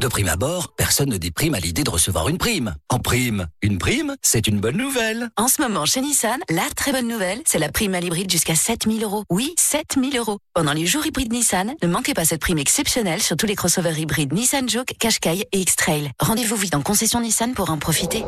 De prime abord, personne ne dit prime à l'idée de recevoir une prime. En prime, une prime, c'est une bonne nouvelle. En ce moment, chez Nissan, la très bonne nouvelle, c'est la prime à l'hybride jusqu'à 7 000 €. Oui, 7 000 €. Pendant les jours hybrides Nissan, ne manquez pas cette prime exceptionnelle sur tous les crossovers hybrides Nissan Juke, Qashqai et X-Trail. Rendez-vous vite en concession Nissan pour en profiter.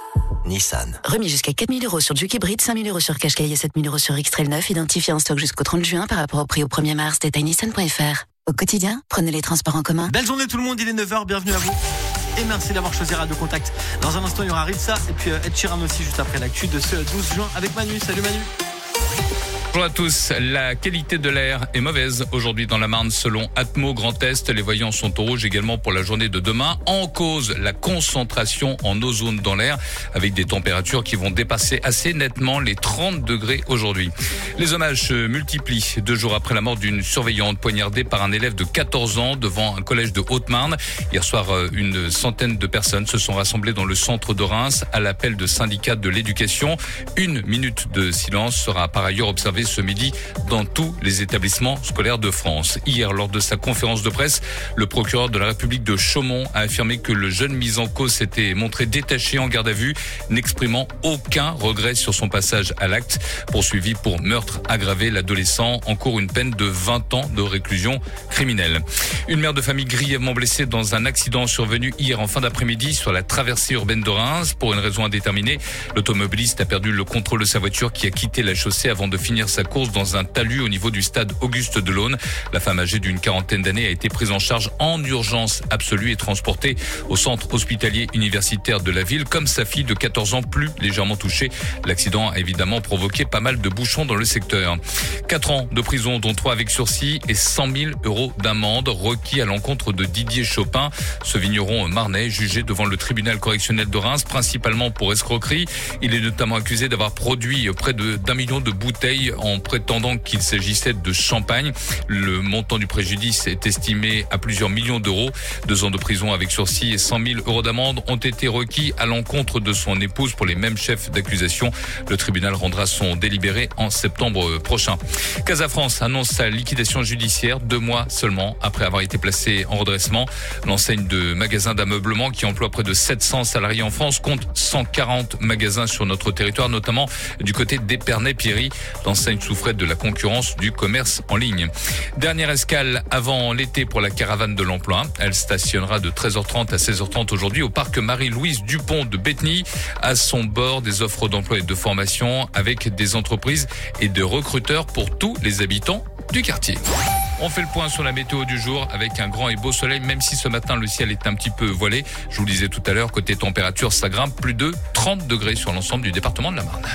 Nissan. Remis jusqu'à 4 000 € sur Juke hybride, 5 000 € sur Qashqai et 7 000 € sur X-Trail 9, identifié en stock jusqu'au 30 juin par rapport au prix au 1er mars. Détail nissan.fr. Au quotidien, prenez les transports en commun. Belle journée tout le monde, il est 9h, bienvenue à vous. Et merci d'avoir choisi Radio Contact. Dans un instant, il y aura Ritza et puis Ed Sheeran aussi juste après l'actu de ce 12 juin avec Manu. Salut Manu. Bonjour à tous. La qualité de l'air est mauvaise aujourd'hui dans la Marne selon Atmo Grand Est. Les voyants sont au rouge également pour la journée de demain. En cause, la concentration en ozone dans l'air avec des températures qui vont dépasser assez nettement les 30 degrés aujourd'hui. Les hommages se multiplient 2 jours après la mort d'une surveillante poignardée par un élève de 14 ans devant un collège de Haute-Marne. Hier soir, une centaine de personnes se sont rassemblées dans le centre de Reims à l'appel de syndicats de l'éducation. 1 minute de silence sera par ailleurs observée ce midi dans tous les établissements scolaires de France. Hier, lors de sa conférence de presse, le procureur de la République de Chaumont a affirmé que le jeune mis en cause s'était montré détaché en garde à vue, n'exprimant aucun regret sur son passage à l'acte. Poursuivi pour meurtre aggravé, l'adolescent encourt une peine de 20 ans de réclusion criminelle. Une mère de famille grièvement blessée dans un accident survenu hier en fin d'après-midi sur la traversée urbaine de Reims. Pour une raison indéterminée, l'automobiliste a perdu le contrôle de sa voiture qui a quitté la chaussée avant de finir sa course dans un talus au niveau du stade Auguste Delaune. La femme âgée d'une quarantaine d'années a été prise en charge en urgence absolue et transportée au centre hospitalier universitaire de la ville, comme sa fille de 14 ans plus légèrement touchée. L'accident a évidemment provoqué pas mal de bouchons dans le secteur. 4 ans de prison, dont 3 avec sursis et 100 000 € d'amende requis à l'encontre de Didier Chopin. Ce vigneron marnais jugé devant le tribunal correctionnel de Reims, principalement pour escroquerie. Il est notamment accusé d'avoir produit près d'1 million de bouteilles en prétendant qu'il s'agissait de champagne. Le montant du préjudice est estimé à plusieurs millions d'euros. 2 ans de prison avec sursis et 100 000 € d'amende ont été requis à l'encontre de son épouse pour les mêmes chefs d'accusation. Le tribunal rendra son délibéré en septembre prochain. Casa France annonce sa liquidation judiciaire 2 mois seulement après avoir été placée en redressement. L'enseigne de magasins d'ameublement qui emploie près de 700 salariés en France compte 140 magasins sur notre territoire, notamment du côté d'Épernay-Pierry. L'enseigne souffrait de la concurrence du commerce en ligne. Dernière escale avant l'été pour la caravane de l'emploi. Elle stationnera de 13h30 à 16h30 aujourd'hui au parc Marie-Louise Dupont de Bétheny. À son bord, des offres d'emploi et de formation avec des entreprises et de recruteurs pour tous les habitants du quartier. On fait le point sur la météo du jour avec un grand et beau soleil, même si ce matin le ciel est un petit peu voilé. Je vous le disais tout à l'heure, côté température, ça grimpe plus de 30 degrés sur l'ensemble du département de la Marne.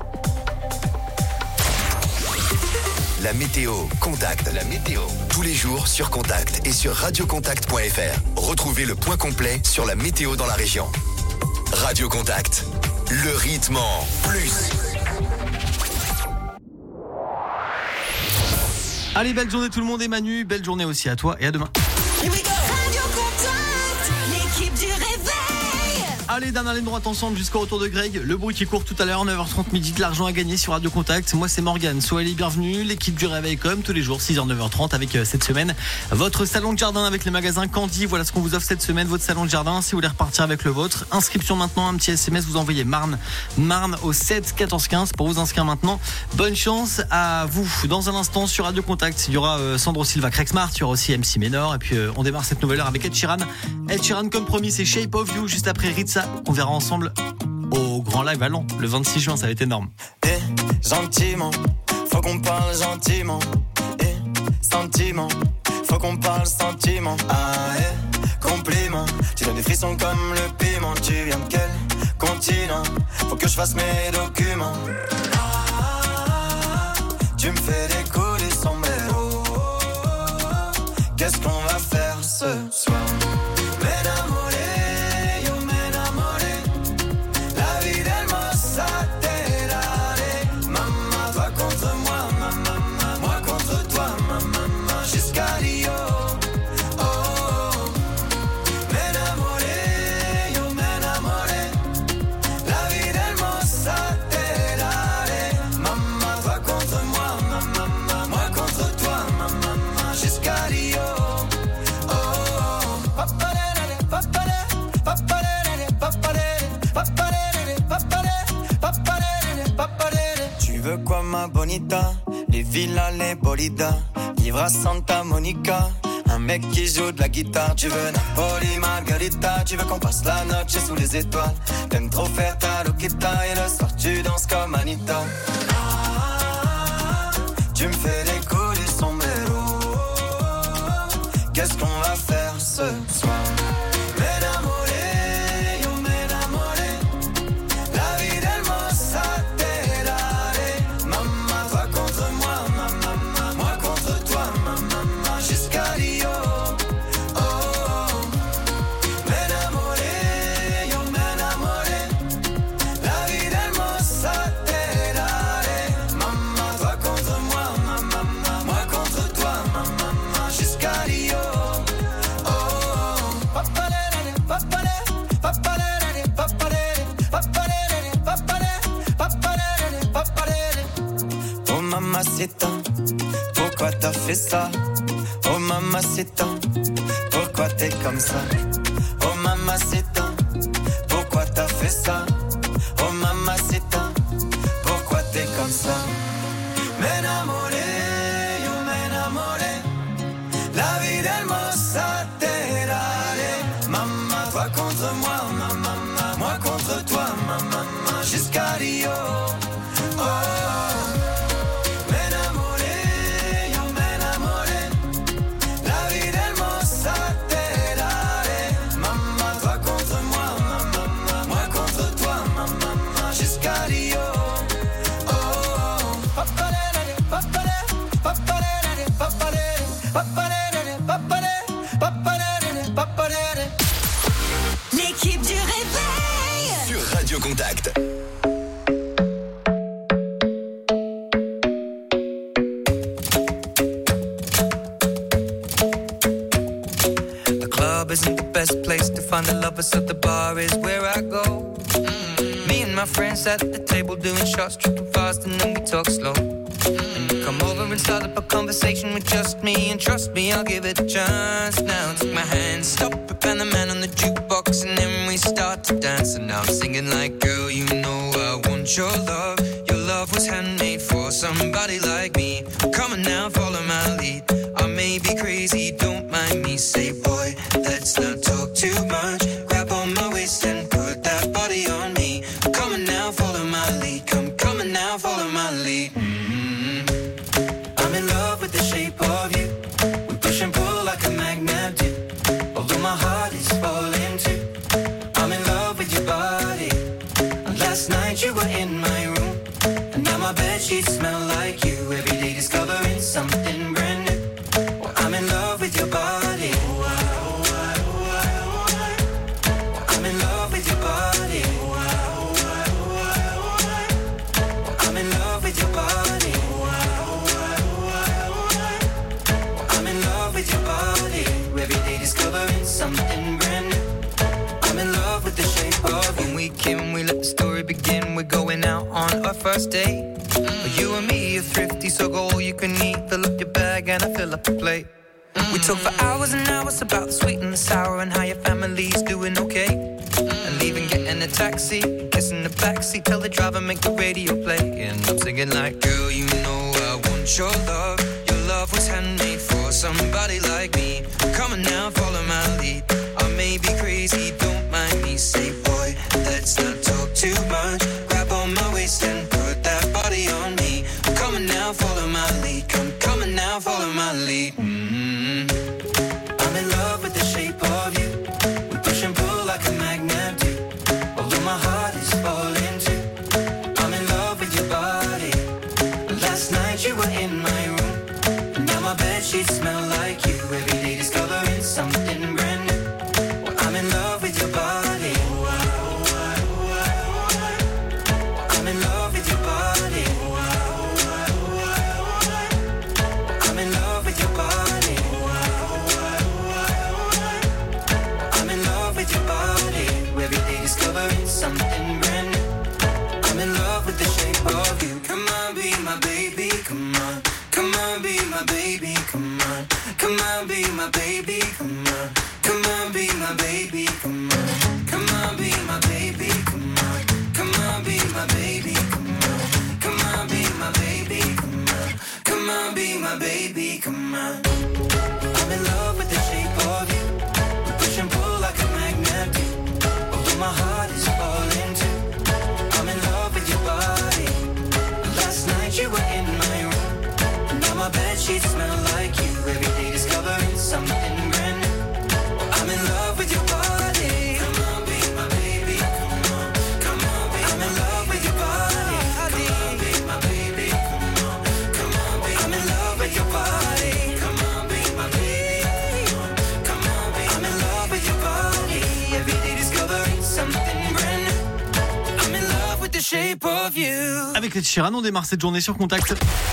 La météo, Contact. La météo. Tous les jours sur Contact et sur radiocontact.fr. Retrouvez le point complet sur la météo dans la région. Radio Contact. Le rythme en plus. Allez, belle journée tout le monde et Manu, belle journée aussi à toi et à demain. Radio Contact, l'équipe du réveil. Allez, dernière ligne droite ensemble jusqu'au retour de Greg. Le bruit qui court tout à l'heure, 9h30 midi, de l'argent à gagner sur Radio Contact. Moi, c'est Morgane. Soyez les bienvenus. L'équipe du réveil, comme tous les jours, 6h, 9h30 avec cette semaine votre salon de jardin avec les magasins Candy. Voilà ce qu'on vous offre cette semaine, votre salon de jardin. Si vous voulez repartir avec le vôtre, inscription maintenant, un petit SMS, vous envoyez Marne au 7 14 15 pour vous inscrire maintenant. Bonne chance à vous. Dans un instant sur Radio Contact, il y aura Sandro Silva, Craig Smart, il y aura aussi MC Ménor et puis on démarre cette nouvelle heure avec Ed Sheeran. Ed Sheeran, comme promis, c'est Shape of You juste après Ritza. On verra ensemble au Grand Live à Lens le 26 juin, ça va être énorme. Gentiment, faut qu'on parle gentiment. Sentiment, faut qu'on parle sentiment. Compliment, tu donnes des frissons comme le piment. Tu viens de quel continent? Faut que je fasse mes documents. Tu me fais décoller sombrero. Qu'est-ce qu'on va faire ce soir? Tu veux quoi ma bonita? Les villas, les bolidas, vivre à Santa Monica. Un mec qui joue de la guitare. Tu veux Napoli, Margarita. Tu veux qu'on passe la noche sous les étoiles. T'aimes trop faire ta loquita. Et le soir tu danses comme Anita. Tu me fais les coups du sombrero. Qu'est-ce qu'on va faire ce soir? Mamacita, pourquoi t'as fait ça? Oh mamacita, pourquoi t'es comme ça? Oh mamacita, pourquoi t'as fait ça? Oh mamacita, pourquoi t'es comme ça? M'enamoré, yo m'enamoré, la vie d'hermosa te daré. Maman, toi contre moi, maman, moi contre toi, maman, jusqu'à Rio. Oh. L'équipe du réveil sur Radio Contact. The club isn't the best place to find the lovers, so the bar is where I go. Me and my friends at the table doing shots, tripping fast, and then we talk slow. And you come over and start up a conversation with just me, and trust me, I'll give it a chance. Now take my hand, stop it, and the man on the jukebox, and then we start to dance. And now I'm singing like, girl, you know I want your love. Your love was handmade for somebody like me. Come on now, follow my lead. I may be crazy, don't mind me. Say, boy, let's not talk too much. Grab on my waist and put that body on me. Come on now, follow my lead. Come on now, follow my lead. I'm in love with the shape of you. We push and pull like a magnet do. Although my heart is falling too. I'm in love with your body. And last night you were in my room. And now my bedsheets smell like you. Every day discovering something brand new. Well, I'm in love with your body. I'm in love with your body. I'm in love with your body. I'm in love with your body. Every day discovering something brand new. I'm in love with the shape of you. When we came, we let the story begin. We're going out on our first date. You and me are thrifty, so go all you can eat. Fill up your bag and I fill up the plate. We talk for hours and hours about the sweet and the sour and how your family's doing okay. And leaving, getting a taxi, kissing the backseat, tell the driver make the radio play. And I'm singing like, girl, you know I want your love. Your love was handmade for somebody like me. Come on now, follow my lead. I may be crazy, don't mind me. Say, boy, let's not talk too much. Grab on my waist and put that body on me. Come on now, follow my lead. Come on now, follow my lead. I'm in love with the shape of you. We push and pull like a magnet do. Although my heart is falling too. I'm in love with your body. Last night you were in my room. And now my bedsheets smell like you. Every day discovering something brand new. Well, I'm in love with your body. I'm in love with your body. I'm in love with your body. I'm in love with your body. Every day discovering something brand new. I'm in love with the shape of you. Come on, be my baby, come on. Come on, be my baby, come on. Come on, be my baby, come on. Come on, be my baby, come on. Come on, be my baby, come on. baby, come on. I'm in love with the shape of you. We push and pull like a magnet do. Although my heart is falling too. I'm in love with your body. Last night you were in my room. Now my bedsheets smell like you. Every day discovering something brand new. I'm in love with your body. Come on, be my baby. Come on, come on, be. I'm in love with your body. Come on, be my baby. Come on, come on, be. I'm in love with your body. Come on, be my baby. Come on, be. I'm in love with your body. Every day discovering something brand new. I'm in love with the shape of you. Avec Ed Sheeran, on démarre cette journée sur Contact.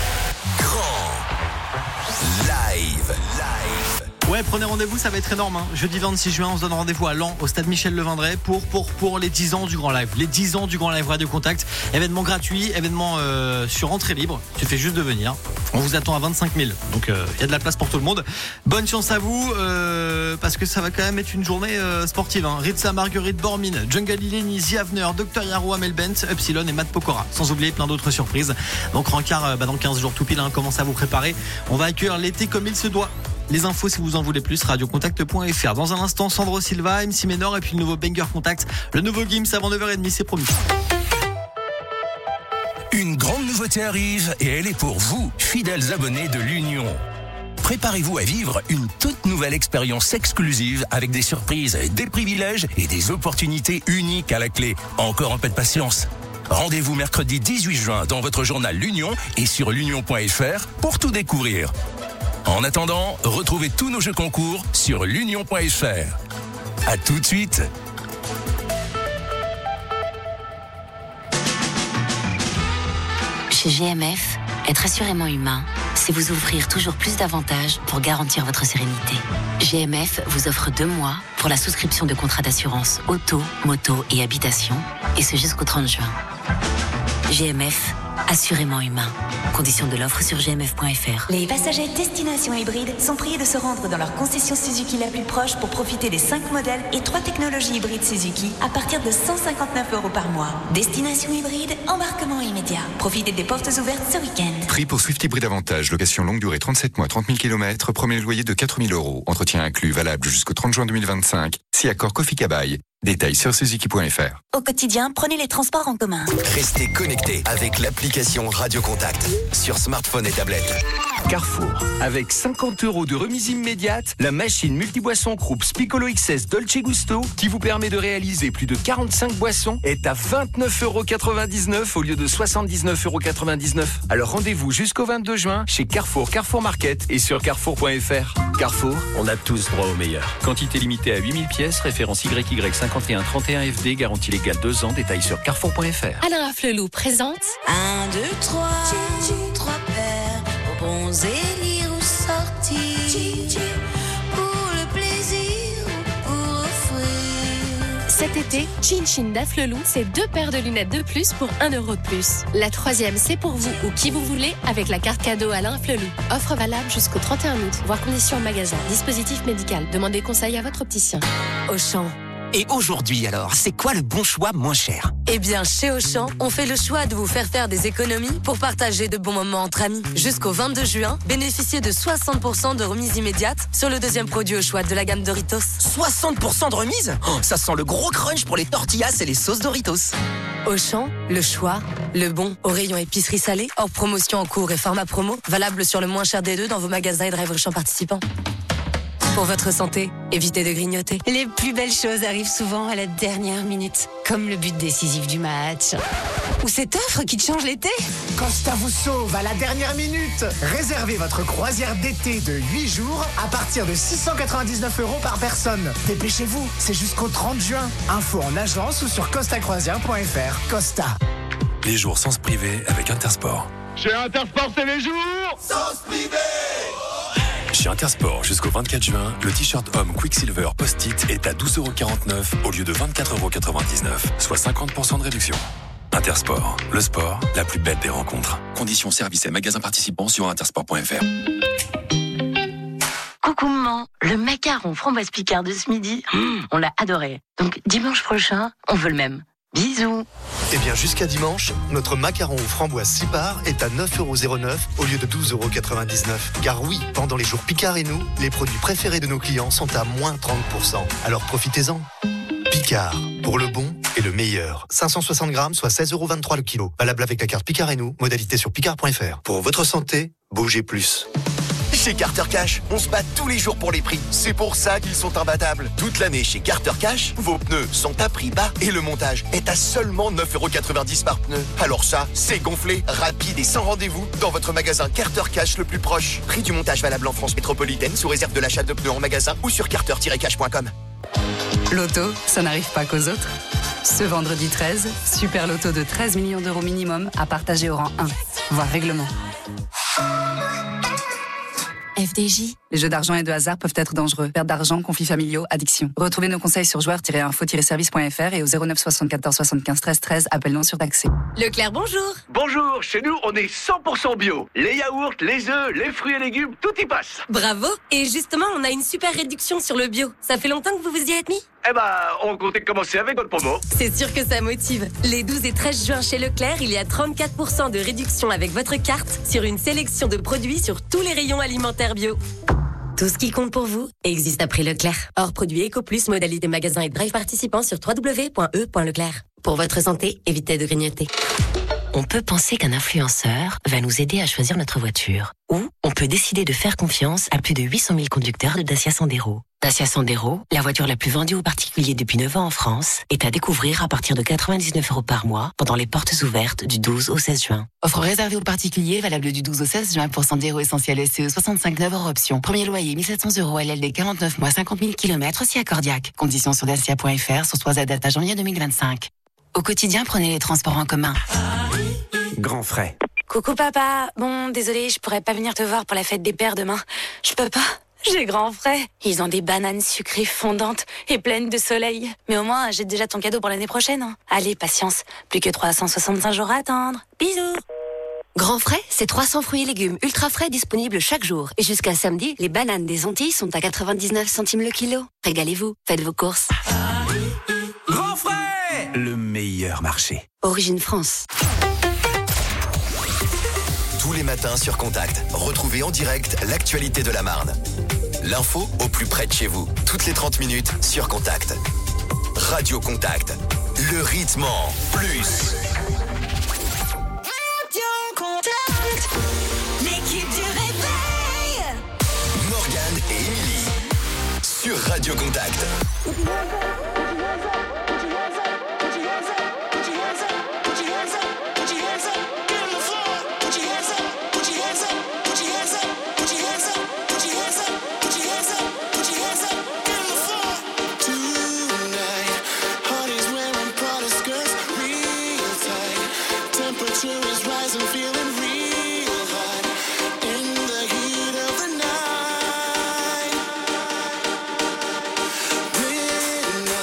Ouais, prenez rendez-vous, ça va être énorme. Jeudi 26 juin, on se donne rendez-vous à Laon, au stade Michel-Levindrey, pour les 10 ans du Grand Live. Les 10 ans du Grand Live Radio Contact. Événement gratuit, événement sur entrée libre. Il suffit juste de venir. On vous attend à 25 000. Donc, il y a de la place pour tout le monde. Bonne chance à vous, parce que ça va quand même être une journée sportive. Ritza, Marguerite Bormine, Jungle Ileni, Ziavner, Dr. Yaro, Amel Bent, Upsilon et Matt Pokora. Sans oublier plein d'autres surprises. Donc, rencard dans 15 jours tout pile. Commencez à vous préparer. On va accueillir l'été comme il se doit. Les infos, si vous en voulez plus, radiocontact.fr. Dans un instant, Sandro Silva, MC Ménor et puis le nouveau Banger Contact. Le nouveau Gims avant 9h30, c'est promis. Une grande nouveauté arrive et elle est pour vous, fidèles abonnés de l'Union. Préparez-vous à vivre une toute nouvelle expérience exclusive avec des surprises, des privilèges et des opportunités uniques à la clé. Encore un peu de patience. Rendez-vous mercredi 18 juin dans votre journal L'Union et sur l'union.fr pour tout découvrir. En attendant, retrouvez tous nos jeux concours sur l'union.fr. À tout de suite. Chez GMF, être assurément humain, c'est vous offrir toujours plus d'avantages pour garantir votre sérénité. GMF vous offre 2 mois pour la souscription de contrats d'assurance auto, moto et habitation, et ce jusqu'au 30 juin. GMF, assurément humain. Conditions de l'offre sur gmf.fr. Les passagers destination hybride sont priés de se rendre dans leur concession Suzuki la plus proche pour profiter des 5 modèles et 3 technologies hybrides Suzuki à partir de 159 € par mois. Destination hybride, embarquement immédiat. Profitez des portes ouvertes ce week-end. Prix pour Swift Hybride Avantage, location longue durée 37 mois, 30 000 km, premier loyer de 4 000 €. Entretien inclus, valable jusqu'au 30 juin 2025. Si accord Kofi Kabaï. Détails sur suzuki.fr. Au quotidien, prenez les transports en commun. Restez connectés avec l'application Radio Contact sur smartphone et tablette. Carrefour. Avec 50 € de remise immédiate, la machine multiboisson Krups Piccolo XS Dolce Gusto, qui vous permet de réaliser plus de 45 boissons, est à 29,99 € au lieu de 79,99 €. Alors rendez-vous jusqu'au 22 juin chez Carrefour, Carrefour Market et sur carrefour.fr. Carrefour, on a tous droit au meilleur. Quantité limitée à 8000 pièces, référence YY5131 FD, garantie légale 2 ans, détails sur carrefour.fr. Alain Afflelou présente 1, 2, 3, 3 paires, pour bronzer, lire ou sortir, pour le plaisir ou pour offrir. cet été, Chin Chin d'Afflelou, c'est 2 paires de lunettes de plus pour 1 € de plus. La 3e, c'est pour vous ou qui vous voulez avec la carte cadeau Alain Afflelou. Offre valable jusqu'au 31 août. Voir conditions en magasin. Dispositif médical. Demandez conseil à votre opticien. Auchan. Et aujourd'hui alors, c'est quoi le bon choix moins cher ? Eh bien, chez Auchan, on fait le choix de vous faire des économies pour partager de bons moments entre amis. Jusqu'au 22 juin, bénéficiez de 60% de remise immédiate sur le 2e produit au choix de la gamme Doritos. 60% de remise ? Ça sent le gros crunch pour les tortillas et les sauces Doritos. Auchan, le choix, le bon, au rayon épicerie salée, hors promotion en cours et format promo, valable sur le moins cher des deux dans vos magasins et drive Auchan participants. Pour votre santé, évitez de grignoter. Les plus belles choses arrivent souvent à la dernière minute, comme le but décisif du match. Ou cette offre qui te change l'été. Costa vous sauve à la dernière minute. Réservez votre croisière d'été de 8 jours à partir de 699 € par personne. Dépêchez-vous, c'est jusqu'au 30 juin. Info en agence ou sur costacroisière.fr. Costa. Les jours sens privé avec Intersport. Chez Intersport, c'est les jours sens privé. Chez Intersport, jusqu'au 24 juin, le t-shirt homme Quicksilver Post-it est à 12,49 € au lieu de 24,99 €, soit 50% de réduction. Intersport, le sport, la plus belle des rencontres. Conditions services et magasins participants sur intersport.fr. Coucou maman, le macaron framboise Picard de ce midi, on l'a adoré. Donc dimanche prochain, on veut le même. Bisous. Eh bien, jusqu'à dimanche, notre macaron aux framboises 6 parts est à 9,09€ au lieu de 12,99€. Car oui, pendant les jours Picard et nous, les produits préférés de nos clients sont à moins 30%. Alors profitez-en. Picard, pour le bon et le meilleur. 560 grammes, soit 16,23€ le kilo. Valable avec la carte Picard et nous, modalité sur picard.fr. Pour votre santé, bougez plus. Chez Carter Cash, on se bat tous les jours pour les prix. C'est pour ça qu'ils sont imbattables. Toute l'année chez Carter Cash, vos pneus sont à prix bas et le montage est à seulement 9,90€ par pneu. Alors ça, c'est gonflé, rapide et sans rendez-vous dans votre magasin Carter Cash le plus proche. Prix du montage valable en France métropolitaine sous réserve de l'achat de pneus en magasin ou sur carter-cash.com. Loto, ça n'arrive pas qu'aux autres. Ce vendredi 13, super loto de 13 millions d'euros minimum à partager au rang 1. Voir règlement. FDJ. Les jeux d'argent et de hasard peuvent être dangereux. Perte d'argent, conflits familiaux, addiction. Retrouvez nos conseils sur joueurs-info-service.fr et au 09 74 75 13 13. Appel non surtaxé. Leclerc, bonjour. Bonjour, chez nous, on est 100% bio. Les yaourts, les œufs, les fruits et légumes, tout y passe. Bravo. Et justement, on a une super réduction sur le bio. Ça fait longtemps que vous vous y êtes mis ? Eh ben, on comptait commencer avec votre promo. C'est sûr que ça motive. Les 12 et 13 juin chez Leclerc, il y a 34% de réduction avec votre carte sur une sélection de produits sur tous les rayons alimentaires bio. Tout ce qui compte pour vous existe à prix Leclerc. Hors produit EcoPlus, modalité magasin et drive participants sur www.e.leclerc. Pour votre santé, évitez de grignoter. On peut penser qu'un influenceur va nous aider à choisir notre voiture. Ou on peut décider de faire confiance à plus de 800 000 conducteurs de Dacia Sandero. Dacia Sandero, la voiture la plus vendue aux particuliers depuis 9 ans en France, est à découvrir à partir de 99€ par mois pendant les portes ouvertes du 12 au 16 juin. Offre réservée aux particuliers, valable du 12 au 16 juin pour Sandero Essentiel SE 65,9 € option. Premier loyer 1700€ LLD 49 mois 50 000 km si accordiaque. Conditions sur dacia.fr, sur 3 date à janvier 2025. Au quotidien, prenez les transports en commun. Grand frais. Coucou papa. Bon, désolé, je pourrais pas venir te voir pour la fête des pères demain. Je peux pas. J'ai grand frais. Ils ont des bananes sucrées fondantes et pleines de soleil. Mais au moins, j'ai déjà ton cadeau pour l'année prochaine. Hein. Allez, patience. Plus que 365 jours à attendre. Bisous. Grand frais, c'est 300 fruits et légumes ultra frais disponibles chaque jour. Et jusqu'à samedi, les bananes des Antilles sont à 99 centimes le kilo. Régalez-vous, faites vos courses. Grand frais, le meilleur marché. Origine France. Tous les matins sur Contact, retrouvez en direct l'actualité de la Marne. L'info au plus près de chez vous, toutes les 30 minutes sur Contact. Radio Contact, le rythme en plus. Radio Contact, l'équipe du réveil. Morgane et Émilie sur Radio Contact. Midnight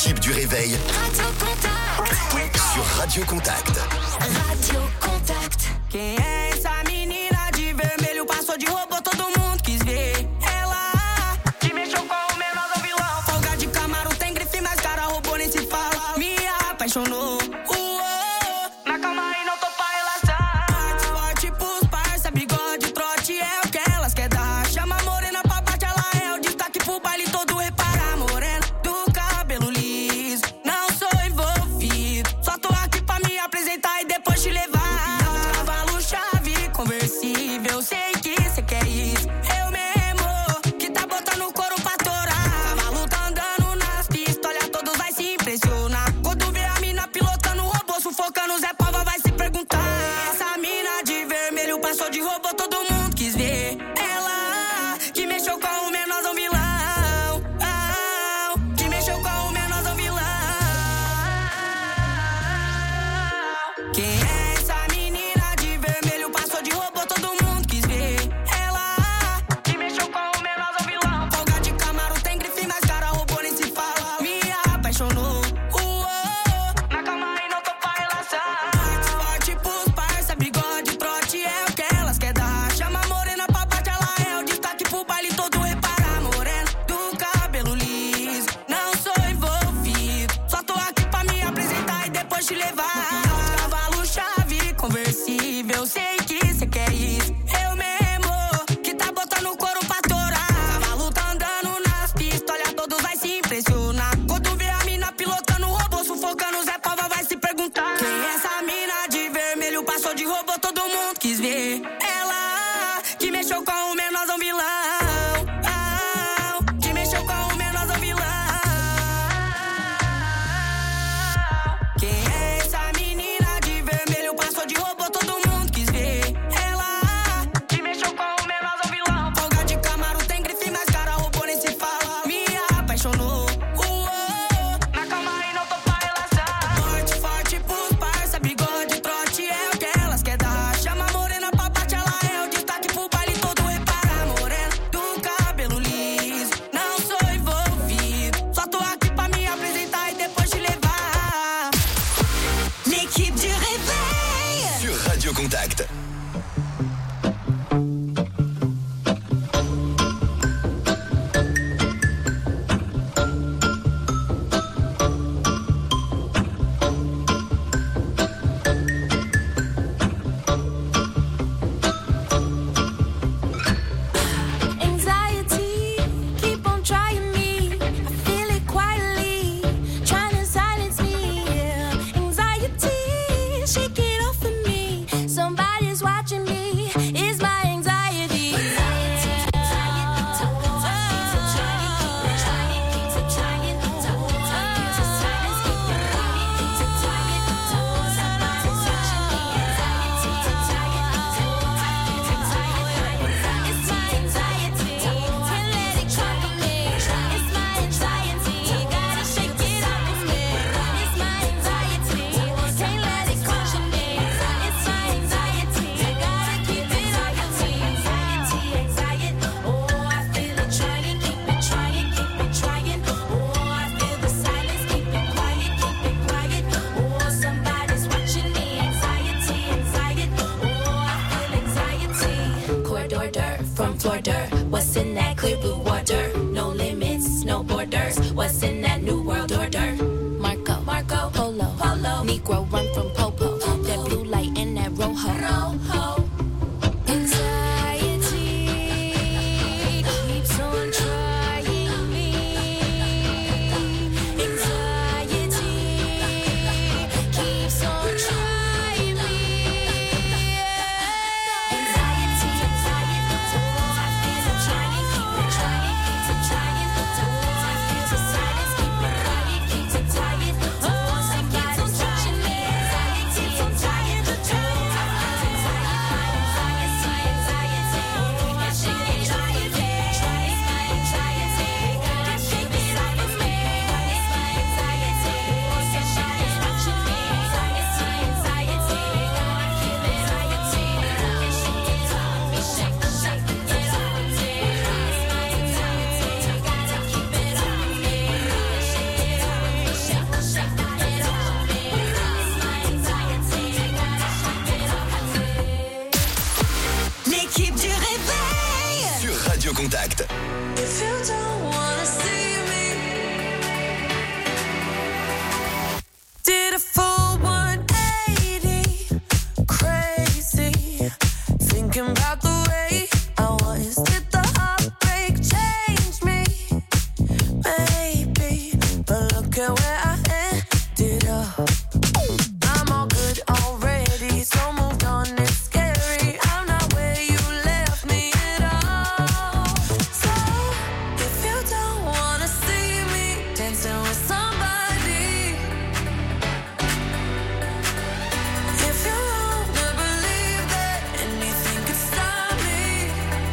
l'équipe du réveil sur Radio Contact. Radio Contact. Quem é essa menina de vermelho? Passou de robô, todo mundo quis ver. Ela que mexeu com o menor do vilão. Folga de Camaro, tem grife, mas cara robô nem se fala. Me apaixonou. Na calma e não tô pra relaxar. Forte pros parça, bigode, trote é o que elas quer dar. Chama a morena pra bate, ela é o destaque pro baile todo. Repara, morena do cabelo liso. Não sou envolvido, só tô aqui pra me apresentar e depois te levar. Cavalo chave conversível, sei que cê quer isso. Eu mesmo que tá botando couro pra torar. Cavalo tá andando nas pistas, olha, todos vai se impressionar. Quando vê a mina pilotando o robô, sufocando Zé Pava vai se perguntar. Essa mina de vermelho passou de robô, todo mundo quis ver. Ela que mexeu com o menorzão vilão. Que mexeu com o menorzão vilão. Quem é essa menina de vermelho? Passou de robô, todo mundo quis ver. Ela que mexeu com o menorzão vilão. Folga de Camaro, tem grife, mas cara robô nem se fala. Me apaixonou. Na calma e não tô pra relaxar. Forte pros parça, bigode, trote é o que elas quer dar. Chama a morena pra bate, ela é o destaque pro baile todo. Repara, morena do cabelo liso. Não sou envolvido, só tô aqui pra me apresentar e depois te levar. Cavalo chave conversível, sei que cê quer isso. Eu mesmo que tá botando couro pra torar. Cavalo tá andando nas pistas, olha, todos vai se impressionar. Quando vê a mina pilotando o robô, sufocando Zé Pava vai se perguntar. Quem é essa mina de vermelho? Passou de robô, todo mundo quis ver. Ela que mexeu com o menorzão vilão. Que mexeu com o menorzão vilão. Quem é essa menina de vermelho? Passou de robô, todo mundo quis ver. Ela que mexeu com o menorzão vilão. Folga de Camaro, tem grife, mas cara robô nem se fala. Me apaixonou. Na calma e não tô pra relaxar. Forte pros parça, bigode, trote é o que elas quer dar. Chama a morena pra bate, ela é o destaque pro baile todo. Repara, morena do cabelo liso. Não sou envolvido, só tô aqui pra me apresentar e depois te levar. L'équipe du réveil Sur Radio Contact. Anxiety, keep on trying me. I feel it quietly, trying to silence me. Anxiety, shake it off of me. Somebody's watching me. It's my anxiety. From Florida, what's in that clear blue water? No limits, no borders. What's in that new world order? Marco, Polo, Negro run from Popo. That blue light and that rojo. Anxiety keeps on trying me. Anxiety keeps on trying me. Anxiety, oh, I feel it trying, keep it trying, keep it Contact. If you don't wanna see me, did a full 180, crazy, thinking about the way I was. Did the heartbreak change me? Maybe, but look at where I ended up. I'm all good already, so moved on, it's scary. I'm not where you left me at all. So, if you don't wanna see me dancing with somebody, if you wanna believe that anything could stop me,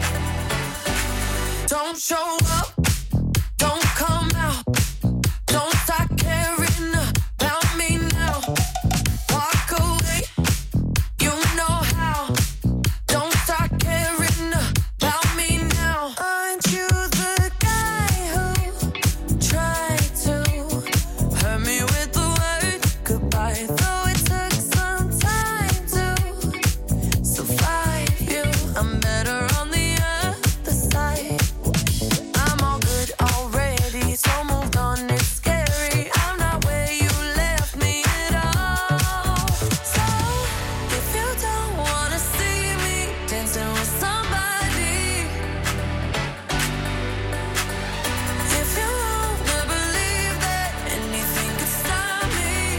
don't show up, don't come out, don't start caring about me now. Walk away, you know how. Don't start caring about me now. Aren't you the guy who tried to hurt me with the word goodbye? Though it took some time to survive you, I'm better on the other side. I'm all good already, so moved on, it's scary. I'm not where you left me at all. So, if you don't wanna see me dancing with somebody, if you wanna believe that anything could stop me,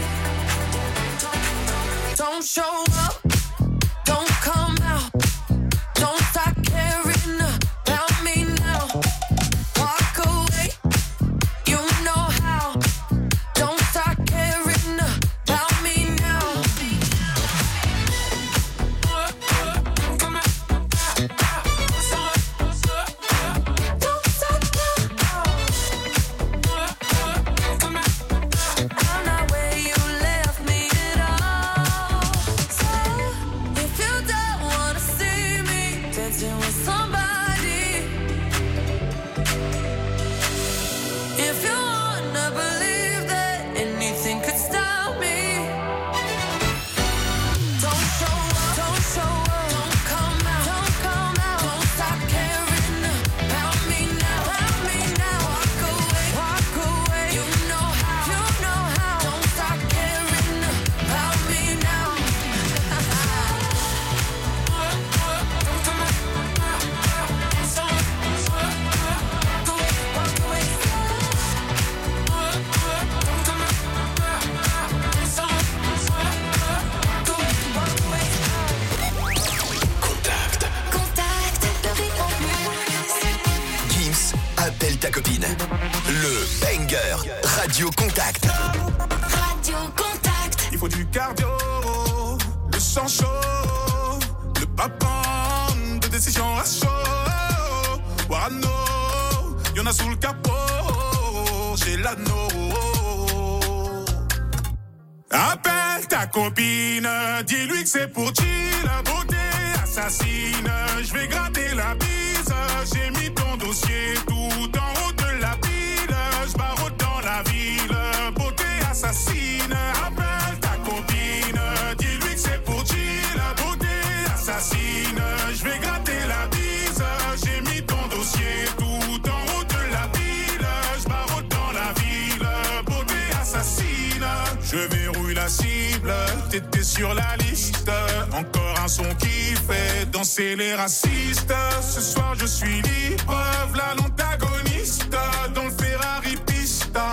don't show up, don't come out, don't start caring about me now. Walk away, you know how. Don't start caring about me now. Don't start I'm not where you left me at all. So, if you don't wanna see me dancing with somebody, if you wanna believe that anything could stop me, don't show up, don't come out, don't stop caring about me now, walk away, you know how, don't stop caring about me now. Gims, appelle ta copine. Le banger Radio Contact. Radio Contact. Il faut du cardio, le sang chaud, le papin de décision à chaud. Warano, y'en a sous le capot, j'ai l'anneau. Appelle ta copine, dis-lui que c'est pour chill, beauté assassine. Je vais gratter la bise, j'ai mis ton dossier tout en haut de la pile. Je barre dans la ville, beauté assassine. Appelle ta copine, dis-lui que c'est pour chill, beauté assassine. Je vais gratter la bise, j'ai mis ton dossier tout en haut de la pile. Je barre dans la ville, beauté assassine. Je verrouille la cible, t'étais sur la liste. Encore un son qui fait danser les racistes. Ce soir je suis libre, v'là l'antagoniste dans le Ferrari Pista.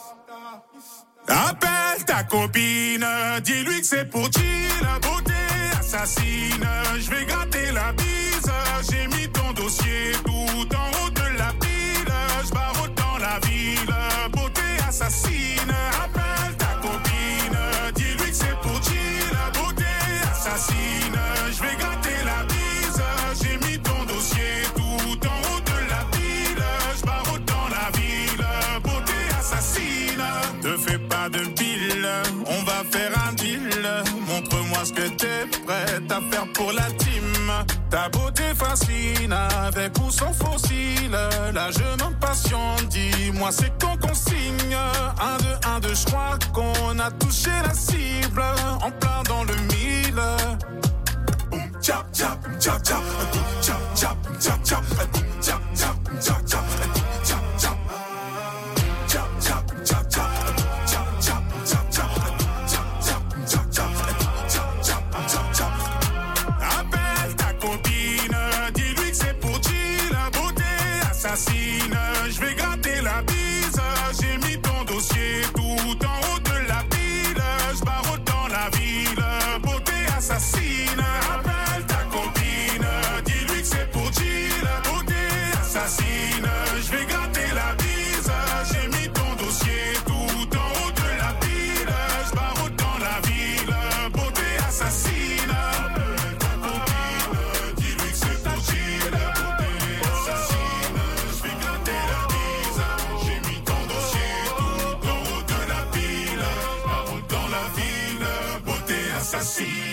Appelle ta copine, dis-lui que c'est pour chill, beauté assassine. Je vais gratter la bise, j'ai mis ton dossier tout en haut de la pile. Je barre dans la ville, beauté assassine. Appelle ta copine, dis-lui que c'est pour chill, beauté assassine. Je vais gratter la bise, j'ai mis ton dossier tout en haut de la pile. Je barre dans la ville, beauté assassine. Te fais pas de pile, on va faire un deal. Montre-moi ce que t'es prête à faire pour la team. Ta beauté fascine, avec ou sans fossile. Là je m'impatiente, dis-moi c'est quand qu'on signe. 1, 2, 1, 2, je crois qu'on a touché la cible. En plein dans le mille. Boum, tchap, tchap, tchap, tchap, tchap, tchap, tchap, tchap, tchap, tchap.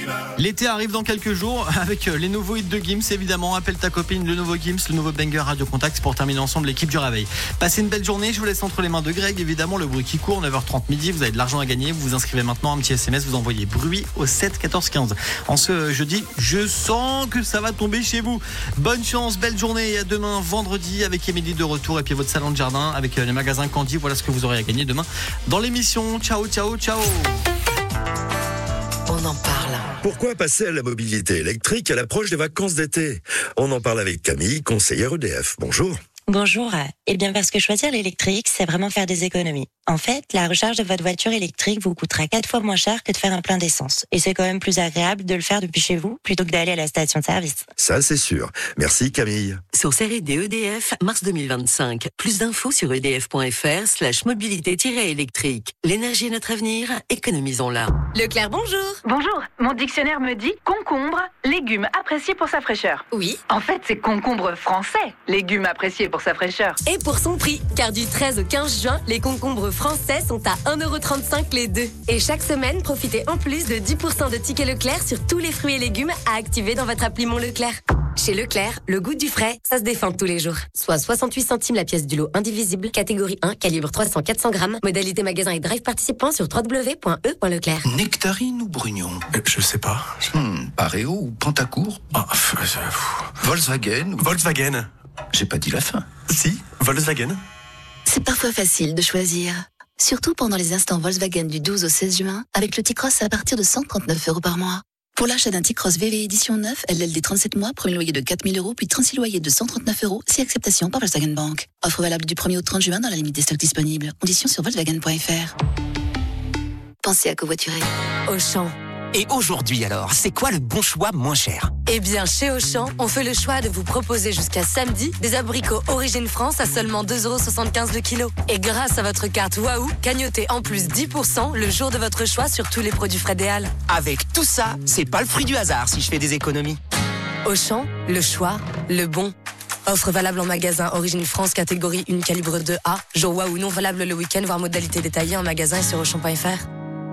L'été arrive dans quelques jours avec les nouveaux hits de Gims, évidemment. Appelle ta copine, le nouveau Gims, le nouveau banger Radio Contact pour terminer ensemble l'équipe du réveil. Passez une belle journée, je vous laisse entre les mains de Greg. Évidemment, le bruit qui court, 9h30 midi, vous avez de l'argent à gagner. Vous vous inscrivez maintenant, un petit SMS, vous envoyez bruit au 7 14 15. En ce jeudi, je sens que ça va tomber chez vous. Bonne chance, belle journée et à demain vendredi avec Émilie de retour et puis votre salon de jardin avec les magasins Candy. Voilà ce que vous aurez à gagner demain dans l'émission. Ciao, ciao, ciao. On en parle. Pourquoi passer à la mobilité électrique à l'approche des vacances d'été ? On en parle avec Camille, conseillère EDF. Bonjour. Bonjour. Eh bien, parce que choisir l'électrique, c'est vraiment faire des économies. En fait, la recharge de votre voiture électrique vous coûtera 4 fois moins cher que de faire un plein d'essence. Et c'est quand même plus agréable de le faire depuis chez vous plutôt que d'aller à la station de service. Ça, c'est sûr. Merci, Camille. Sur série des EDF, mars 2025. Plus d'infos sur edf.fr/mobilité-électrique. L'énergie est notre avenir, économisons-la. Leclerc, bonjour. Bonjour. Mon dictionnaire me dit concombre, légume apprécié pour sa fraîcheur. Oui. En fait, c'est concombre français, légume apprécié pour sa fraîcheur. Et pour son prix, car du 13 au 15 juin, les concombres français sont à 1,35€ les deux. Et chaque semaine, profitez en plus de 10% de tickets Leclerc sur tous les fruits et légumes à activer dans votre appli Mon Leclerc. Chez Leclerc, le goût du frais, ça se défend tous les jours. Soit 68 centimes la pièce du lot indivisible, catégorie 1, calibre 300-400 grammes, modalité magasin et drive participant sur www.e.leclerc. Nectarine ou Brugnon ? Je sais pas. Pareo ou Pantacourt ? Volkswagen ou... Volkswagen. J'ai pas dit la fin. Si, Volkswagen. C'est parfois facile de choisir. Surtout pendant les instants Volkswagen du 12 au 16 juin, avec le T-Cross à partir de 139€ par mois. Pour l'achat d'un T-Cross VV édition 9, LLD 37 mois, premier loyer de 4 000€, puis 36 loyers de 139€, si acceptation par Volkswagen Bank. Offre valable du 1er au 30 juin dans la limite des stocks disponibles. Conditions sur Volkswagen.fr. Pensez à covoiturer. Auchan. Et aujourd'hui alors, c'est quoi le bon choix moins cher ? Eh bien, chez Auchan, on fait le choix de vous proposer jusqu'à samedi des abricots Origine France à seulement 2,75€ le kilo. Et grâce à votre carte Waouh, cagnotez en plus 10% le jour de votre choix sur tous les produits Frédéal. Avec tout ça, c'est pas le fruit du hasard si je fais des économies. Auchan, le choix, le bon. Offre valable en magasin Origine France catégorie 1 calibre 2A. Jour Waouh non valable le week-end, voire modalité détaillée en magasin et sur Auchan.fr.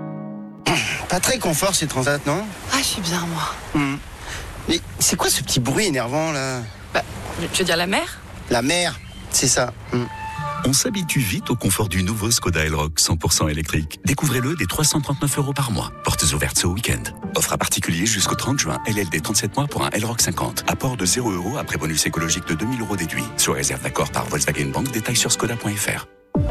Pas très confort ces transats, non ? Ah, je suis bien, moi. Mais c'est quoi ce petit bruit énervant, là ? Tu veux dire la mer ? La mer, c'est ça. On s'habitue vite au confort du nouveau Skoda Elroq 100% électrique. Découvrez-le dès 339€ par mois. Portes ouvertes ce week-end. Offre à particulier jusqu'au 30 juin. LLD 37 mois pour un Elroq 50. Apport de 0€ après bonus écologique de 2000€ déduit. Sur réserve d'accord par Volkswagen Bank. Détails sur skoda.fr.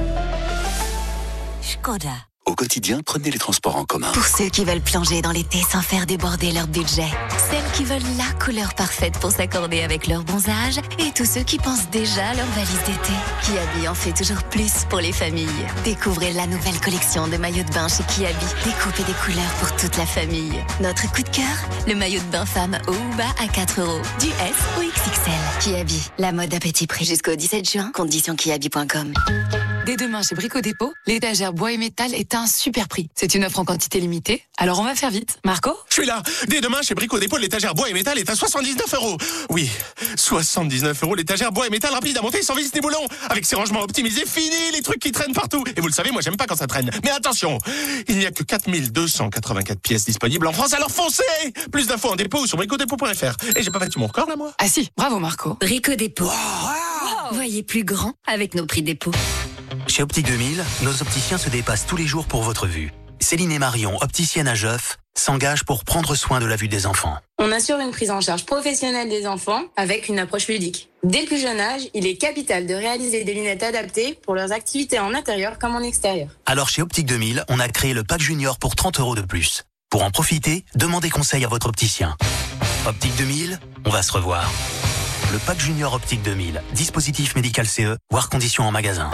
Skoda. Au quotidien, prenez les transports en commun. Pour ceux qui veulent plonger dans l'été sans faire déborder leur budget. Celles qui veulent la couleur parfaite pour s'accorder avec leur bronzage. Et tous ceux qui pensent déjà à leur valise d'été. Kiabi en fait toujours plus pour les familles. Découvrez la nouvelle collection de maillots de bain chez Kiabi. Des coupes et des couleurs pour toute la famille. Notre coup de cœur, le maillot de bain femme haut ou bas à 4€. Du S au XXL. Kiabi, la mode à petit prix. Jusqu'au 17 juin, conditions kiabi.com. Dès demain chez Brico Dépôt, l'étagère bois et métal est à un super prix. C'est une offre en quantité limitée, alors on va faire vite. Marco ? Je suis là. Dès demain chez Brico Dépôt, l'étagère bois et métal est à 79€. Oui, 79€, l'étagère bois et métal rapide à monter sans vis ni boulon. Avec ses rangements optimisés, fini les trucs qui traînent partout. Et vous le savez, moi j'aime pas quand ça traîne. Mais attention, il n'y a que 4284 pièces disponibles en France, alors foncez. Plus d'infos en dépôt ou sur bricodépôt.fr. Et j'ai pas battu mon record là, moi ? Ah si, bravo Marco. Brico Dépôt. Voyez plus grand avec nos prix dépôt. Chez Optique 2000, nos opticiens se dépassent tous les jours pour votre vue. Céline et Marion, opticiennes à Geoff, s'engagent pour prendre soin de la vue des enfants. On assure une prise en charge professionnelle des enfants avec une approche ludique. Dès le plus jeune âge, il est capital de réaliser des lunettes adaptées pour leurs activités en intérieur comme en extérieur. Alors chez Optique 2000, on a créé le pack junior pour 30€ de plus. Pour en profiter, demandez conseil à votre opticien. Optique 2000, on va se revoir. Le pack junior Optique 2000, dispositif médical CE, voire conditions en magasin.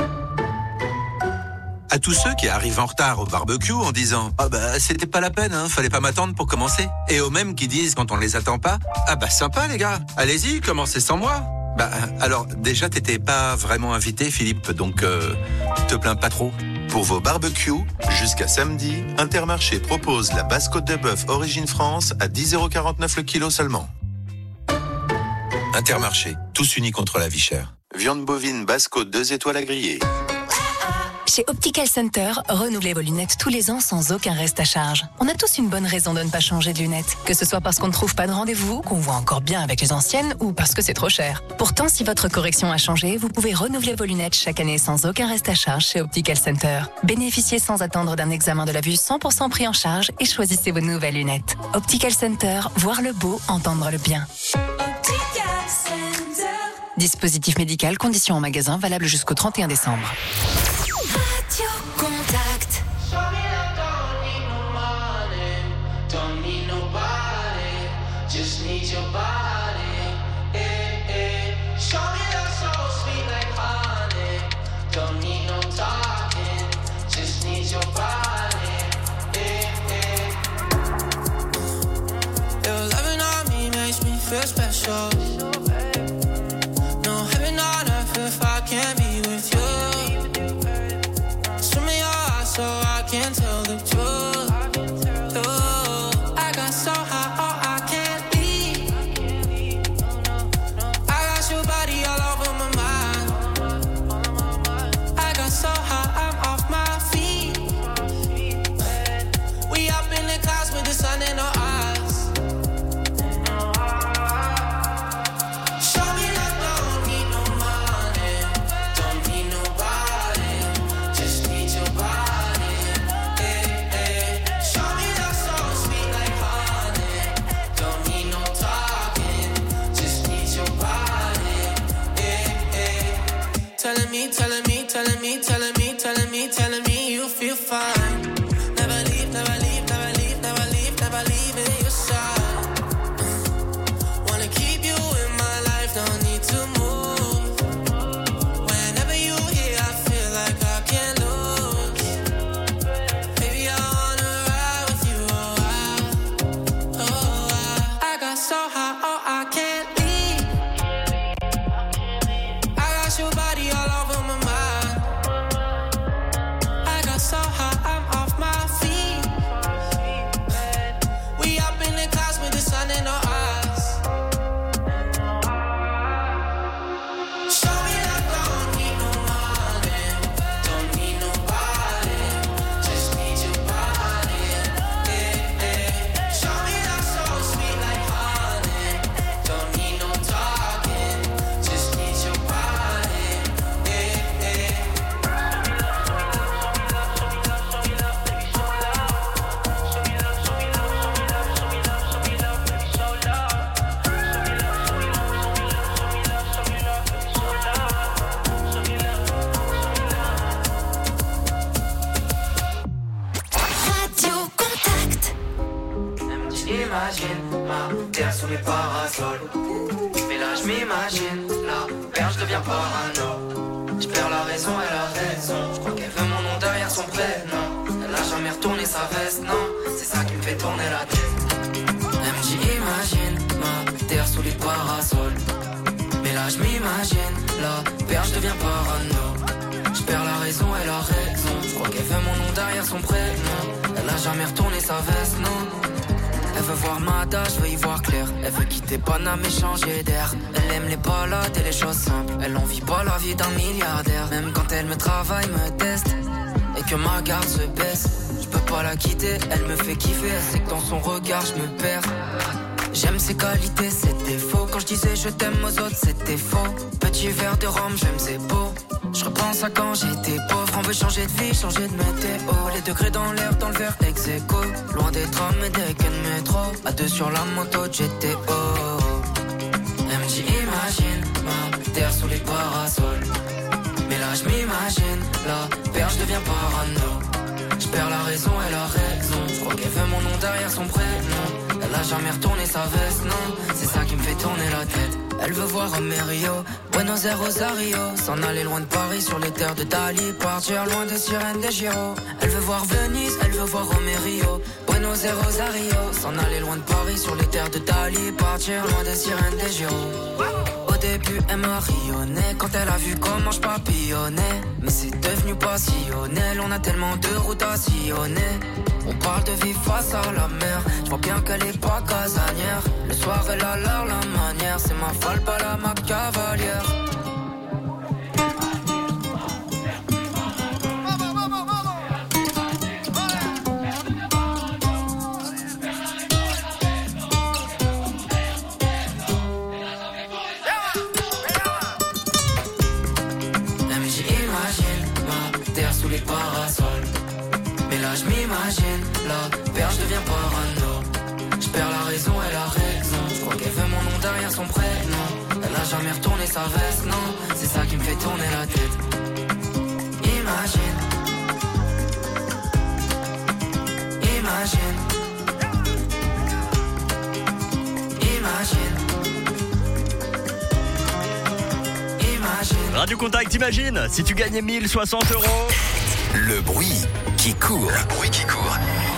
À tous ceux qui arrivent en retard au barbecue en disant « Ah bah c'était pas la peine, fallait pas m'attendre pour commencer ». Et aux mêmes qui disent quand on les attend pas « Ah bah sympa les gars, allez-y, commencez sans moi ». Bah alors déjà t'étais pas vraiment invité Philippe, donc te plains pas trop. Pour vos barbecues, jusqu'à samedi, Intermarché propose la basse côte de bœuf Origine France à 10,49€ le kilo seulement. Intermarché, tous unis contre la vie chère. Viande bovine basse côte 2 étoiles à griller. Chez Optical Center, renouvelez vos lunettes tous les ans sans aucun reste à charge. On a tous une bonne raison de ne pas changer de lunettes. Que ce soit parce qu'on ne trouve pas de rendez-vous, qu'on voit encore bien avec les anciennes ou parce que c'est trop cher. Pourtant, si votre correction a changé, vous pouvez renouveler vos lunettes chaque année sans aucun reste à charge chez Optical Center. Bénéficiez sans attendre d'un examen de la vue 100% pris en charge et choisissez vos nouvelles lunettes. Optical Center, voir le beau, entendre le bien. Dispositif médical, conditions en magasin, valable jusqu'au 31 décembre. Radio Contact. Your loving on me makes me feel special. No heaven on earth if I can't be with you. Swim in your eyes so I can tell the truth. I got so high, oh, I can't leave. I got your body all over my mind. I got so high, I'm off my feet. We up in the clouds with the sun in our eyes. Telling me you feel fine. Never leave, never leave, never leave, never leave, never leave in your side. Wanna keep you in my life, don't need to move. Whenever you here, I feel like I can't lose. Baby, I wanna ride with you, I got so high, oh, I can't leave. I got your body all over my mind. So high, I'm off my feet. We up in the clouds with the sun in our eyes. Show me that don't need no money, don't need nobody, just need your body. Show me that so sweet like honey, don't need no talking, just need your body. J'imagine ma terre sous les parasols. Mais là je m'imagine, la perche devient parano. Je perds la raison et la raison. Je crois qu'elle veut mon nom derrière son prénom. Elle a jamais retourné sa veste, non. C'est ça qui me fait tourner la tête. MJ imagine ma terre sous les parasols. Mais là je m'imagine, la perche devient parano. Je perds la raison et la raison. Je crois qu'elle veut mon nom derrière son prénom. Elle a jamais retourné sa veste, non. Elle veut voir Mada, je veux y voir clair. Elle veut quitter Paname et changer d'air. Elle aime les balades et les choses simples. Elle en vit pas la vie d'un milliardaire. Même quand elle me travaille, me teste et que ma garde se baisse, je peux pas la quitter, elle me fait kiffer. Elle sait que dans son regard je me perds. J'aime ses qualités, ses défauts. Quand je disais je t'aime aux autres, c'était faux. Petit verre de rhum, j'aime ses beaux. Je repense à quand j'étais pauvre. On veut changer de vie, changer de météo. Les degrés dans l'air, dans le verre ex-écho. Loin des trams et des quais de métro. À deux sur la moto GTO. MJ imagine ma terre sous les parasols. Mais là je m'imagine, la perche devient parano. Je perds la raison et la raison. Je crois qu'elle veut mon nom derrière son prénom. Elle a jamais retourné sa veste, non. C'est ça qui me fait tourner la tête. Elle veut voir Rio, Buenos Aires, Rosario. S'en aller loin de Paris sur les terres de Dali. Partir loin des sirènes des Giro. Elle veut voir Venise, elle veut voir Rio, Buenos Aires, Rosario. S'en aller loin de Paris sur les terres de Dali. Partir loin des sirènes des Giro. Au début elle m'a rayonné quand elle a vu comment je papillonnais. Mais c'est devenu passionnel, on a tellement de routes à sillonner. On parle de vivre face à la mer. Je vois bien qu'elle est pas casanière. Le soir elle a l'air la manière. C'est ma folle, pas la ma cavalière. là je m'imagine, la perche devient parano. Je perds la raison, elle a raison. Je crois qu'elle veut mon nom derrière son prénom. Elle a jamais retourné sa veste, non. C'est ça qui me fait tourner la tête. Imagine. Imagine. Imagine. Imagine. Radio Contact, imagine si tu gagnais 1060 €. Le bruit qui court. Le bruit qui court.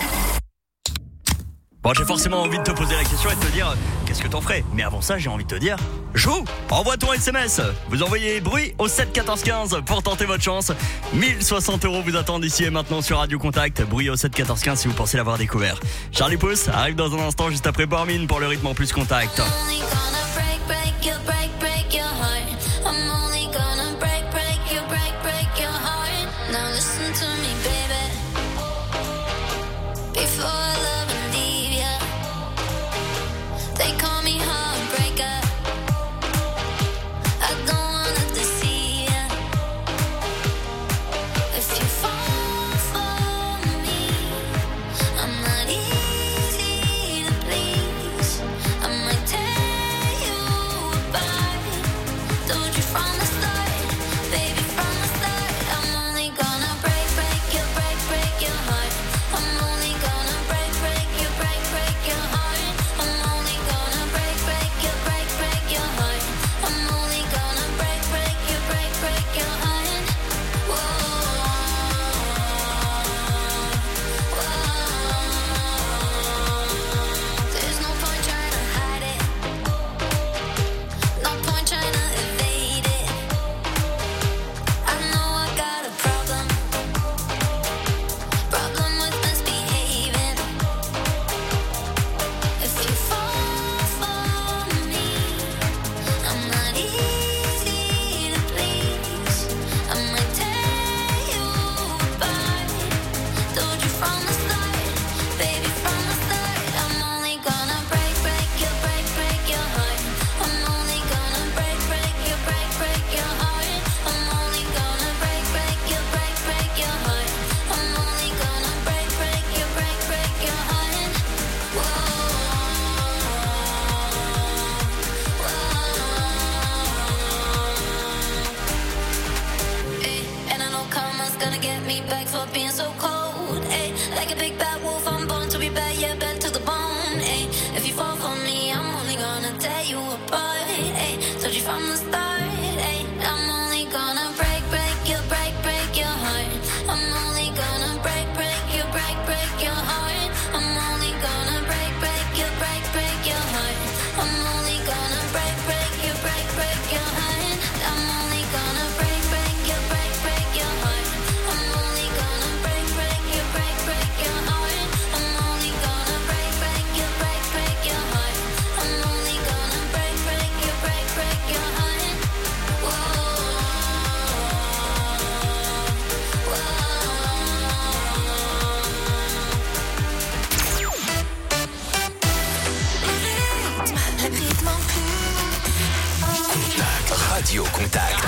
Bon, j'ai forcément envie de te poser la question et de te dire qu'est-ce que t'en ferais. Mais avant ça, j'ai envie de te dire joue, envoie ton SMS. Vous envoyez bruit au 7 14 15 pour tenter votre chance. 1060 € vous attendent ici et maintenant sur Radio Contact. Bruit au 7 14 15 si vous pensez l'avoir découvert. Charlie Pouce arrive dans un instant juste après Bormin pour le rythme en plus contact. Radio Contact.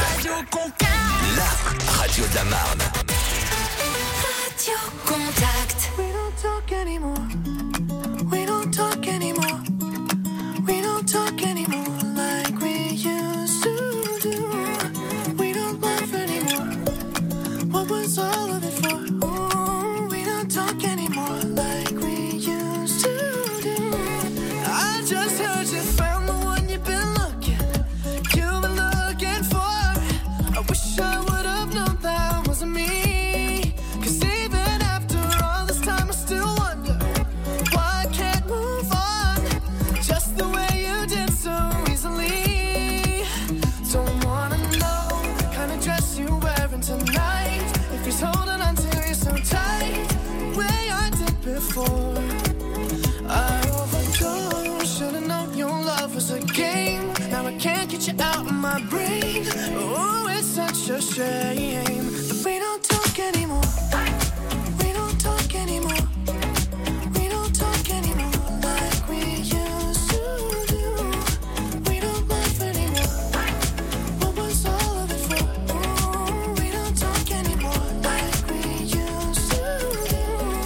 La radio de la Marne. Radio Contact. We don't talk anymore. We don't talk anymore. We don't talk anymore like we used to do. We don't laugh anymore. What was all of it for? Ooh, we don't talk anymore like we used to do. I just heard you found the one you've been looking for. I wish I would have known that wasn't me. 'Cause even after all this time I still wonder why I can't move on just the way you did so easily. Don't wanna know the kind of dress you're wearing tonight, if he's holding on to you so tight, the way I did before. I overdosed, should've known your love was a game. Now I can't get you out of my brain. Oh, it's such a shame that we don't talk anymore. We don't talk anymore. We don't talk anymore like we used to do. We don't laugh anymore. What was all of it for? Ooh, we don't talk anymore like we used to do.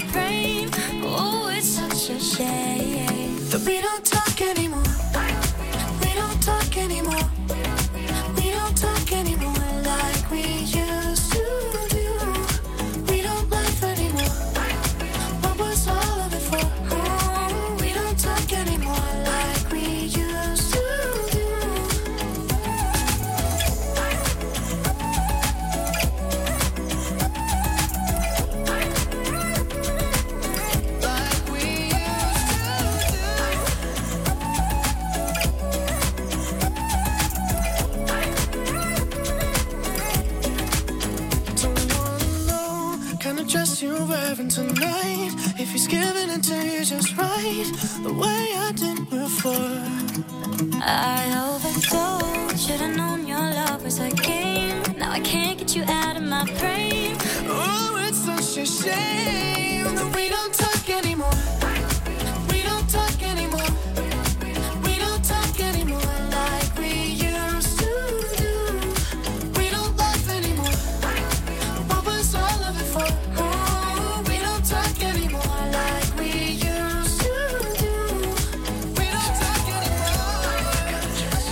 brain. Oh, it's such a shame that we don't talk anymore. We don't talk anymore. We don't talk anymore like we used to do. We don't laugh anymore. What was all of it for? Oh, we don't talk anymore like we used to do. Like we used to Don't wanna know kind of dress you're wearing tonight. If he's giving it to you just right, the way I did before. I overdosed. Should've known your love was a game. Now I can't get you out of my brain. Oh, it's such a shame that we don't talk anymore. We don't talk anymore. We don't talk anymore like we used to do. We don't laugh anymore. What was all of it for? Oh, we don't talk anymore like we used to do. We don't talk anymore.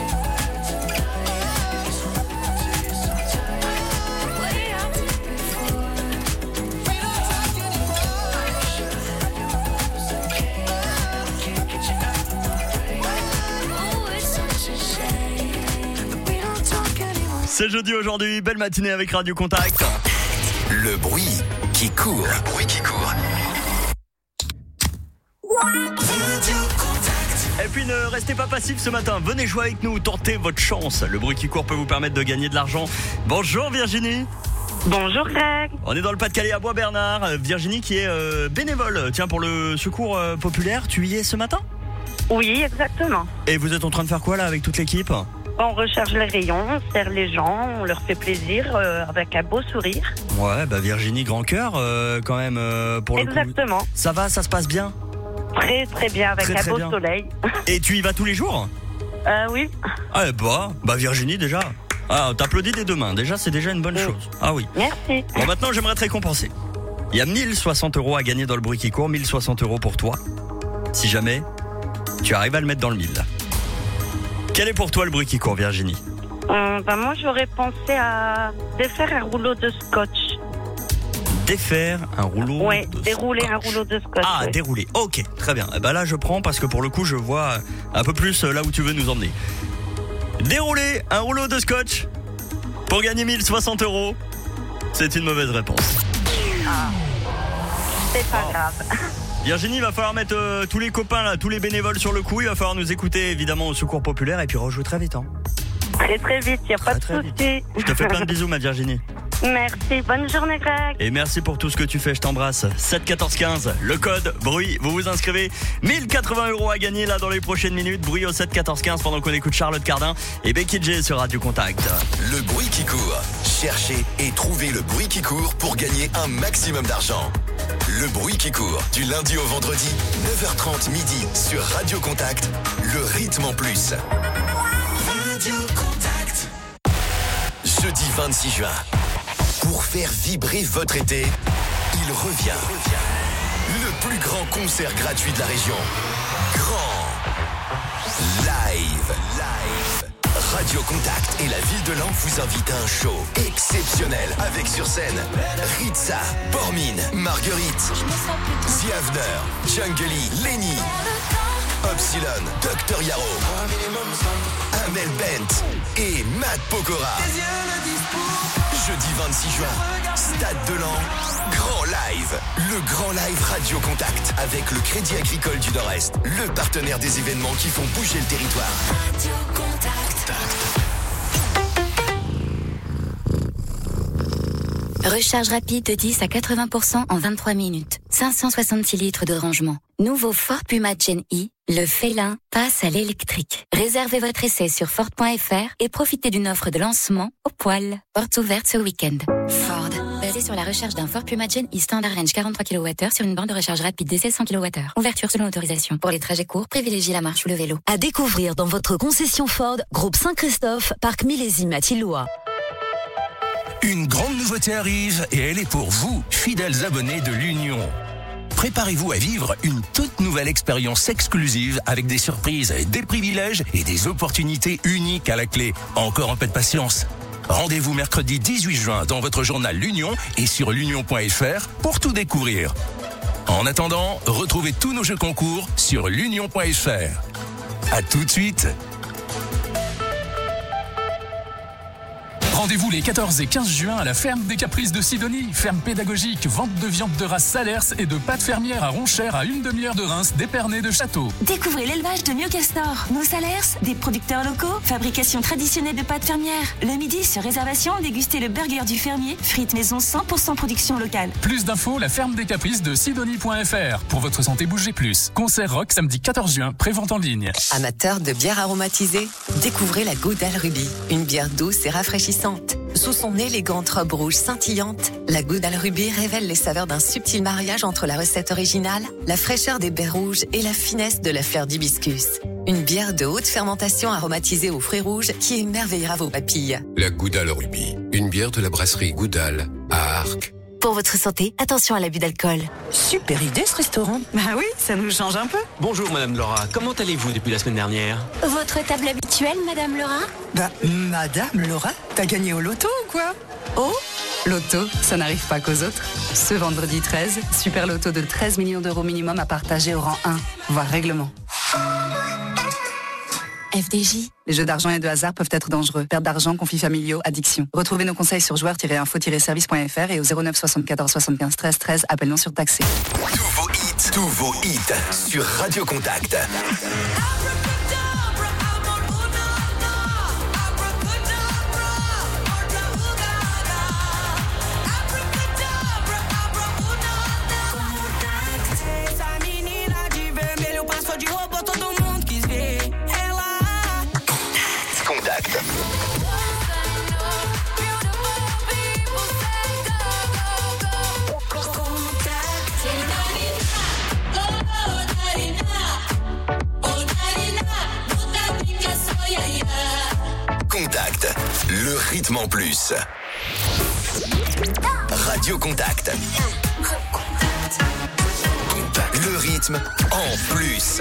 Way I did before. We don't talk anymore. Oh, it's such a shame that we don't talk anymore. C'est jeudi aujourd'hui, belle matinée avec Radio Contact. Le bruit qui court. Le bruit qui court. Et puis ne restez pas passifs ce matin, venez jouer avec nous, tentez votre chance. Le bruit qui court peut vous permettre de gagner de l'argent. Bonjour Virginie. Bonjour Greg. On est dans le Pas-de-Calais à Bois-Bernard. Virginie qui est bénévole, tiens, pour le secours populaire, tu y es ce matin ? Oui, exactement. Et vous êtes en train de faire quoi là avec toute l'équipe ? On recharge les rayons, on sert les gens, on leur fait plaisir avec un beau sourire. Ouais, bah Virginie, grand cœur quand même pour le coup. Exactement. Ça va, ça se passe bien ? Très très bien, avec Très, un très beau bien. soleil. Et tu y vas tous les jours ? Oui. Ah bah Virginie déjà. Ah, t'applaudis des deux mains, déjà c'est déjà une bonne chose. Ah oui. Merci. Bon, maintenant j'aimerais te récompenser. Il y a 1060 € à gagner dans le bruit qui court, 1060 € pour toi. Si jamais tu arrives à le mettre dans le 1000. Quel est pour toi le bruit qui court, Virginie ? Moi j'aurais pensé à défaire un rouleau de scotch. Défaire un rouleau Oui, de dérouler scotch. un rouleau de scotch. Ah, oui. dérouler. Ok, très bien. Et bah là je prends parce que pour le coup je vois un peu plus là où tu veux nous emmener. Dérouler un rouleau de scotch pour gagner 1060 €. C'est une mauvaise réponse. Ah, c'est pas grave. Virginie, il va falloir mettre tous les copains là, tous les bénévoles sur le coup. Il va falloir nous écouter évidemment au secours populaire et puis rejouer très vite. Hein. Très très vite, il n'y a pas de souci. Je te fais plein de bisous ma Virginie. Merci, bonne journée Greg. Et merci pour tout ce que tu fais, je t'embrasse. 7 14 15, le code bruit, vous vous inscrivez. 1080 € à gagner là dans les prochaines minutes. Bruit au 7 14 15 pendant qu'on écoute Charlotte Cardin et Becky J sur Radio Contact. Le bruit qui court. Cherchez et trouvez le bruit qui court pour gagner un maximum d'argent. Le bruit qui court, du lundi au vendredi, 9h30 midi sur Radio Contact, le rythme en plus. Radio Contact. Jeudi 26 juin. Pour faire vibrer votre été, il revient. Le plus grand concert gratuit de la région. Grand Live. Radio Contact et la ville de Laon vous invitent à un show exceptionnel avec sur scène Ritza, Bormin, Marguerite, The Avener, Jungly, Lenny, Upsilon, Dr Yaro, Amel Bent et Matt Pokora. Jeudi 26 juin, Stade de Laon, Grand Live. Le Grand Live Radio Contact avec le Crédit Agricole du Nord-Est, le partenaire des événements qui font bouger le territoire. Radio Contact. Recharge rapide de 10 à 80% en 23 minutes. 566 litres de rangement. Nouveau Ford Puma Gen E, le félin passe à l'électrique. Réservez votre essai sur Ford.fr et profitez d'une offre de lancement au poil. Porte ouverte ce week-end. Ford, basé sur la recharge d'un Ford Puma Gen E Standard Range 43 kWh sur une borne de recharge rapide d'essai 100 kWh. Ouverture selon autorisation. Pour les trajets courts, privilégiez la marche ou le vélo. À découvrir dans votre concession Ford, groupe Saint-Christophe, parc Millésime à Tilloy. Une grande nouveauté arrive et elle est pour vous, fidèles abonnés de l'Union. préparez-vous à vivre une toute nouvelle expérience exclusive avec des surprises, des privilèges et des opportunités uniques à la clé. Encore un peu de patience. Rendez-vous mercredi 18 juin dans votre journal L'Union et sur l'union.fr pour tout découvrir. En attendant, retrouvez tous nos jeux concours sur l'union.fr. À tout de suite. Rendez-vous les 14 et 15 juin à la ferme des Caprices de Sidonie. Ferme pédagogique, vente de viande de race Salers et de pâtes fermières à Ronchère à une demi-heure de Reims, d'Épernay de Château. Découvrez l'élevage de Miocastor. Nos Salers, des producteurs locaux, fabrication traditionnelle de pâtes fermières. Le midi, sur réservation, dégustez le burger du fermier, frites maison 100% production locale. Plus d'infos, la ferme des Caprices de Sidonie.fr. Pour votre santé, bougez plus. Concert rock samedi 14 juin, prévente en ligne. Amateurs de bière aromatisée, découvrez la Goudal Ruby, une bière douce et rafraîchissante. Sous son élégante robe rouge scintillante, la Goudal Ruby révèle les saveurs d'un subtil mariage entre la recette originale, la fraîcheur des baies rouges et la finesse de la fleur d'hibiscus. Une bière de haute fermentation aromatisée aux fruits rouges qui émerveillera vos papilles. La Goudal Ruby, une bière de la brasserie Goudal à Arques. Pour votre santé, attention à l'abus d'alcool. Super idée ce restaurant. Bah oui, ça nous change un peu. Bonjour Madame Laura, comment allez-vous depuis la semaine dernière? Votre table habituelle, Madame Laura? Bah, Madame Laura, t'as gagné au loto ou quoi? Oh, loto, ça n'arrive pas qu'aux autres. Ce vendredi 13, super loto de 13 millions d'euros minimum à partager au rang 1, voire règlement. FDJ. Les jeux d'argent et de hasard peuvent être dangereux. Perte d'argent, conflits familiaux, addiction. Retrouvez nos conseils sur joueurs-info-service.fr et au 09 74 75 13 13, appel non surtaxé. Tous vos hits sur Radio Contact. Contact, le rythme en plus. Radio Contact. Le rythme en plus.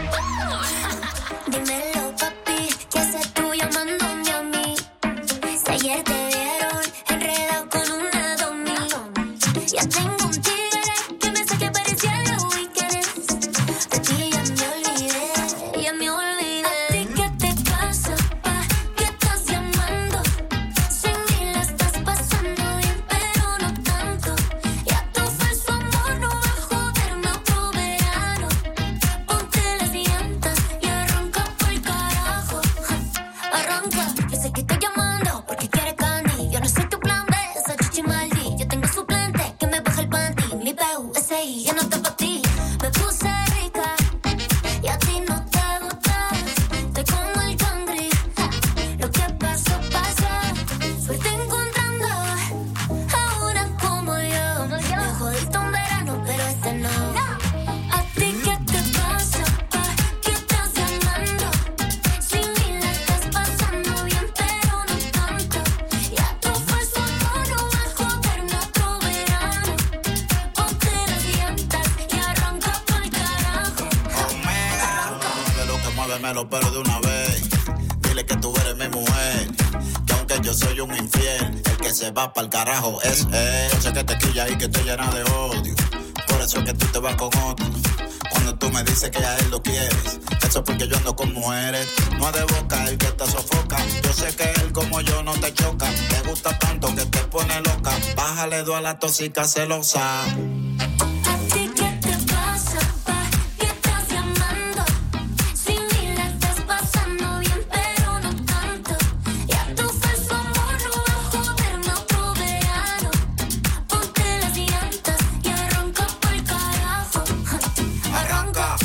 Dímelo, papi, ¿qué haces tú llamándome a mí? Si ayer te vieron enredado con una domi. Ya tengo un tigre que me saque parecía los weekends. De ti ya me olvidé, ya me olvidé. ¿A ti qué te pasa, pa? ¿Qué estás llamando? Sin mí la estás pasando bien, pero no tanto. Ya tu falso amor no va a joderme otro verano. Ponte las llantas y arranca pa'l carajo. Arranca, yo sé que estoy llamando porque quieres candy. Yo no soy tu plan B, esa chichi maldi. Yo tengo suplente que me baja el panty. Mi PUSI, ya no está pa' ti. Me puse rica y a ti no te gusta. Estoy como el cangri. Lo que pasó, pasó. Suerte encontrando a una como yo. Me jodiste un verano, pero este no. ¿A ti qué te pasa, pa? ¿Qué estás llamando? Sin mí la estás pasando bien, pero no tanto. Ya tu falso amor no va a joderme otro verano. Ponte las llantas y arranca pa'l carajo. De lo que mueve los pelos de una vez. Dile que tú eres mi mujer. Que aunque yo soy un infiel, el que se va pa'l carajo es él. Yo sé que te quilla y que te llena de odio. Por eso es que tú te vas con otro. Cuando tú me dices que a él lo quieres, eso es porque yo ando con mujeres. No es de boca el que te sofoca. Yo sé que él como yo no te choca. Te gusta tanto que te pone loca. Bájale dos a la tóxica celosa. ¿A ti qué te pasa, pa? ¿Qué estás llamando? Sin mí la estás pasando bien, pero no tanto. Ya tu falso amor no va a joderme otro verano. Ponte las llantas y arranca pa'l carajo. Arranca.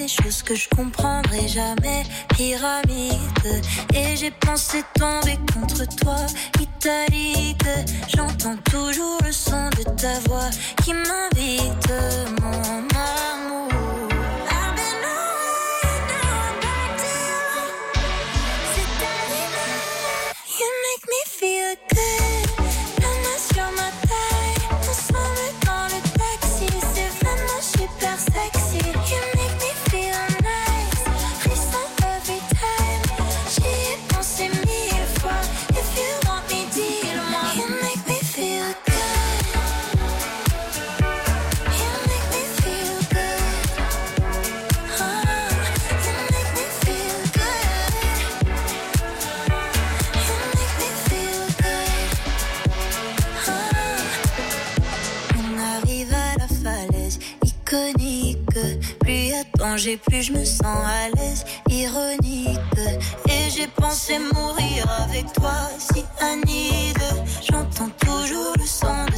des choses que je comprendrai jamais. Pyramide, et j'ai pensé tomber contre toi. Italique, j'entends toujours le son de ta voix qui m'invite, mon amour. You make me feel good. La main sur ma taille, ensemble dans le taxi, c'est vraiment super sexy. You make me feel nice, frisson every time. J'y ai pensé 1000 fois. If you want me, dis-le-moi. You make me feel good. You make me feel good. You make me feel good. On arrive à la falaise iconique. Plus y a de danger, plus je me sens à l'aise. Ironique, et j'ai pensé mourir avec toi. Si Anide, j'entends toujours le son